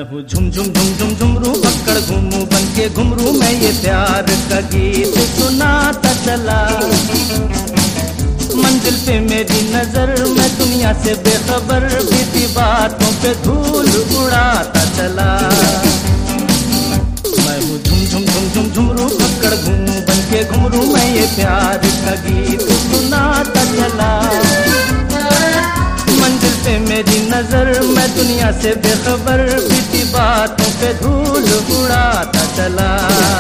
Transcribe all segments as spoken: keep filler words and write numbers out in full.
हूँ झुम झुम झुम झुम झुमरू पकड़ घूमू बन के घुमरू मैं ये प्यार का गीत सुनाता चला। मंजिल पे मेरी नजर मैं दुनिया से बेखबर बीती बातों पे धूल उड़ाता चला। मैं हूँ झुम झुम झुम झुम झुमरू पकड़ घूमू बन के घुमरू मैं ये प्यार का गीत सुनाता चला। मंजिल पे मेरी नजर मैं दुनिया से बेखबर बीती बातों पे धूल उड़ाता चला।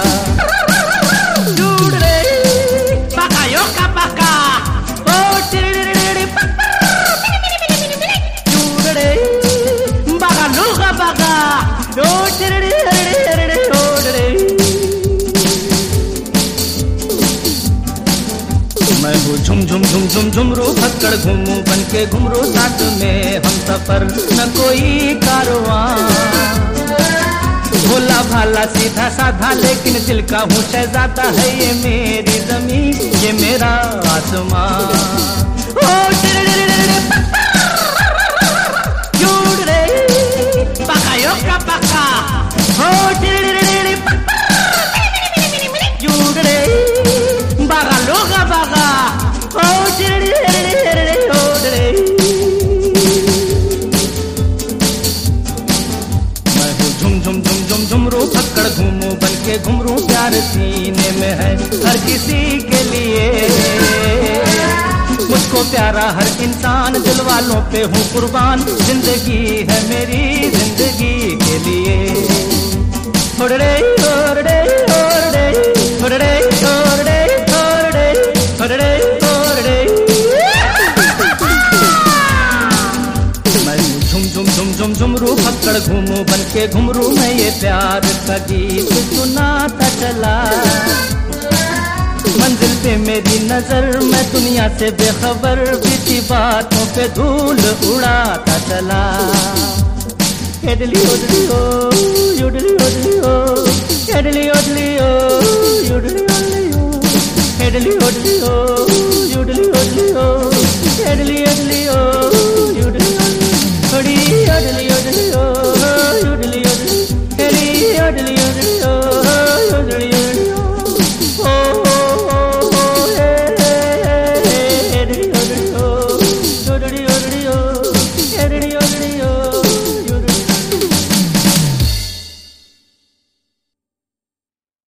मैं हूँ झुम झुम झुम झुम झुमरू भक्कड़ घूमू बन के घुमरू साथ में हम सफर न कोई कारवां। भोला भाला सीधा साधा लेकिन दिल का हूँ शहजादा है ये मेरी जमीन ये मेरा आसमां। झुमरू पकड़ घूमू बन के घुमरू प्यार सीने में है हर किसी के लिए। मुझको प्यारा हर इंसान दिल वालों पे हूँ कुर्बान जिंदगी है मेरी जिंदगी के लिए। होड़े होड़े होड़े होड़े होड़े होड़े होड़े होड़े मैं झुम झुम झुम झुम झुमरू पकड़ घूमू बन के घुमरू मैं ये प्यार का गीत सुनाता चला। मंजिल पे मेरी नजर मैं दुनिया से बेखबर बीती बातों पे धूल उड़ाता चला। एडली ओडली ओ युडली ओडली ओ एडली ओडली ओ युडली ओडली ओ एडली ओडली ओ युडली ओडली ओ।